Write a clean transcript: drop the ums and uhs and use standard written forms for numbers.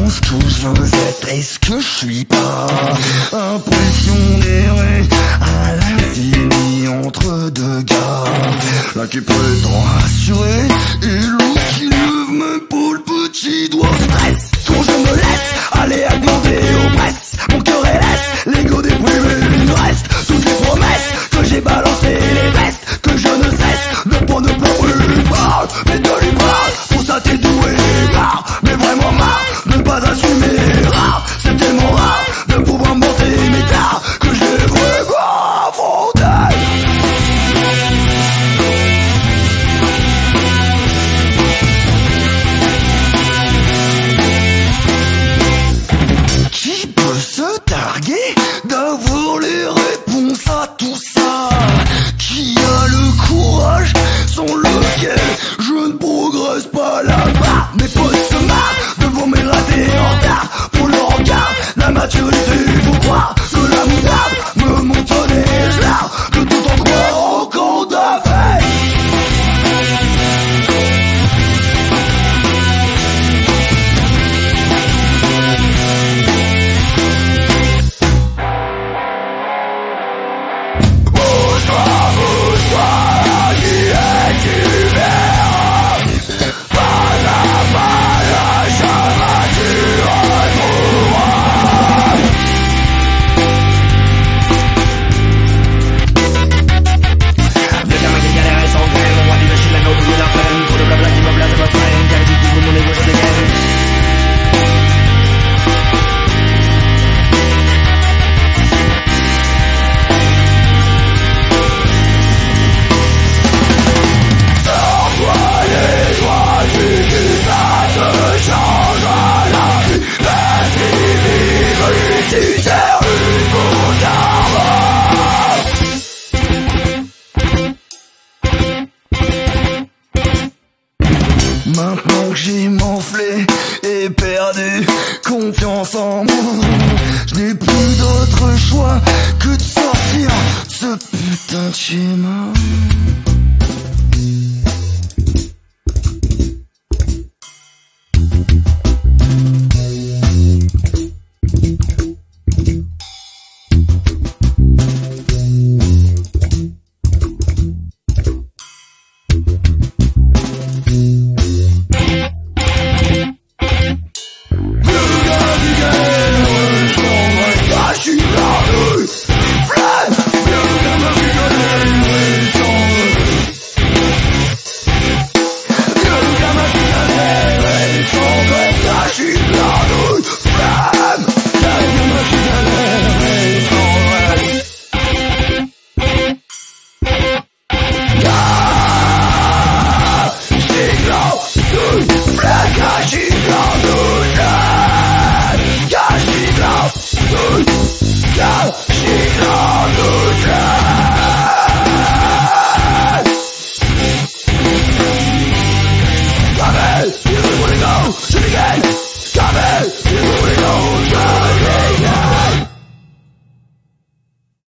pense que je veux être et ce que je suis pas. Impressionné à l'infini entre deux gars. L'un qui prétend assurer et l'autre qui lève même pas le petit doigt. Stress quand je me laisse aller à demander aux presses. Mon cœur est laisse, l'ego déprimé, il me reste toutes les promesses que j'ai balancées, les vestes que je ne cesse de prendre pour lui parle, mais de lui parle. Pour ça t'es doué, marre, mais vraiment marre de ne pas assumer. Rare, c'est tellement rare de pouvoir monter mes tares que je les vois fondés. Qui peut se targuer d'avoir les réponses à tout ça? Qui a le courage sans lequel je ne progresse pas là-bas? Mes potes se marrent devant mes ratés en retard. Pour le regard, la maturité, faut croire que la moutarde me montre des gellards, que tout en croire au grand d'affaires. Maintenant que j'ai m'enflé et perdu confiance en moi, je n'ai plus d'autre choix que de sortir de ce putain de schéma. Come in!